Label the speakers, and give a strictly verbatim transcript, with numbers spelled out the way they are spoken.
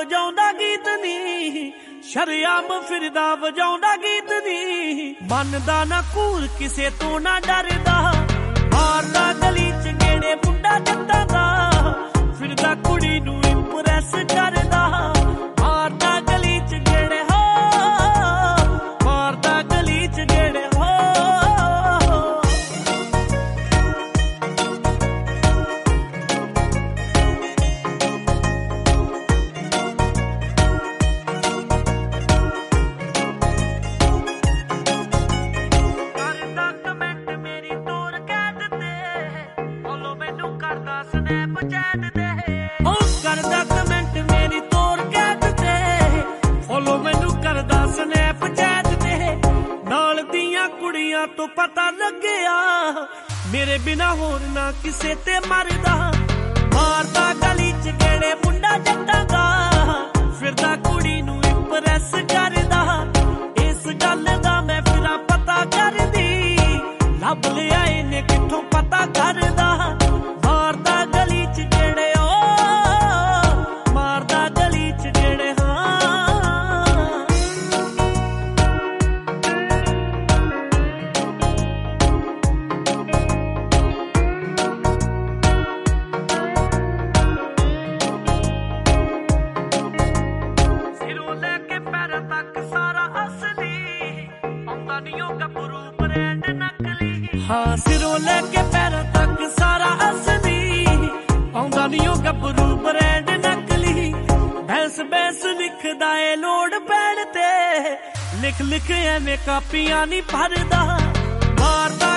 Speaker 1: ਵਜਾਉਂਦਾ ਗੀਤ ਨੀ, ਸ਼ਰਿਆਮ ਫਿਰਦਾ ਵਜਾਉਂਦਾ ਗੀਤ ਨੀ, ਮੰਨਦਾ ਨਾ ਘੂਰ ਕਿਸੇ ਤੋਂ ਨਾ ਡਰਦਾ, ਮਾਰਦਾ ਗਲੀ ਚ ਗੇੜੇ ਮੁੰਡਾ ਜੱਟਾਂ ਦਾ, ਫਿਰਦਾ ਕੁੜੀ ਨੂੰ ਇੰਪ੍ਰੈਸ ਕਰਦਾ, ਮਾਰਦਾ ਗਲੀ ਚ ਗੇੜੇ ਹੋ, ਮਾਰਦਾ ਗਲੀ ਚ ਗੇੜੇ ਹੋ। ਕਰਦਾ ਕਮੈਂਟ ਮੇਰੀ ਤੋਰ ਕੈਦ ਤੇ, ਫੋਲੋ ਮੈਨੂੰ ਕਰਦਾ ਸਨੈਪਚੈਟ ਤੇ, ਉਹ ਕਰਦਾ ਕਮੈਂਟ ਮੇਰੀ ਤੋਰ ਕੈਦ ਤੇ, ਫੋਲੋ ਮੈਨੂੰ ਕਰਦਾ ਸਨੈਪਚੈਟ ਤੇ, ਨਾਲ ਦੀਆਂ ਕੁੜੀਆਂ ਤੋਂ ਪਤਾ ਲੱਗਿਆ ਮੇਰੇ ਬਿਨਾ ਹੋਰ ਨਾ ਕਿਸੇ ਤੇ ਮਰਦਾ, ਮਾਰਦਾ ਗਲੀ ਚ ਗੇੜੇ ਮੁੰਡਾ ਜੱਟਾਂ ਦਾ, ਫਿਰਦਾ ਕੁੜੀ ਨੂੰ ਇੰਪ੍ਰੈਸ ਕਰਦਾ, ਇਸ ਗੱਲ ਦਾ ਮੈਂ ਫਿਰਾਂ ਪਤਾ ਕਰਦੀ, ਲੱਭ ਲਿਆ ਇਹਨੇ ਕਿੱਥੋਂ ਪਤਾ ਕਰਦਾ, ਮਾਰਦਾ ਗਲੀ ਚ ਗੇੜੇ ਓ, ਮਾਰਦਾ ਗਲੀ ਚ ਗੇੜੇ ਹਾਂ। ਸਿਰੋਂ ਲੈ ਕੇ ਪੈਰਾਂ ਤੱਕ ਸਾਰਾ ਅਸਲੀ, ਆਉਂਦਾ ਨੀ ਉਹ ਗੱਭਰੂ ਬ੍ਰਾਂਡ ਨਕਲੀ, ਹਾਂ ਸਿਰੋਂ ਲੈ ਕੇ ਪੈਰਾਂ ਤੱਕ ਸਾਰਾ ਅਸਲੀ, ਆਉਂਦਾ ਨੀ ਉਹ ਗੱਭਰੂ ਬ੍ਰਾਂਡ ਨਕਲੀ, ਬੈਂਸ ਬੈਂਸ ਲਿਖਦਾ ਏ ਲੋੜ ਪੈਣ ਤੇ, ਲਿਖ ਲਿਖ ਐਵੇਂ ਕਾਪੀਆਂ ਨੀ ਭਰਦਾ, ਮਾਰਦਾ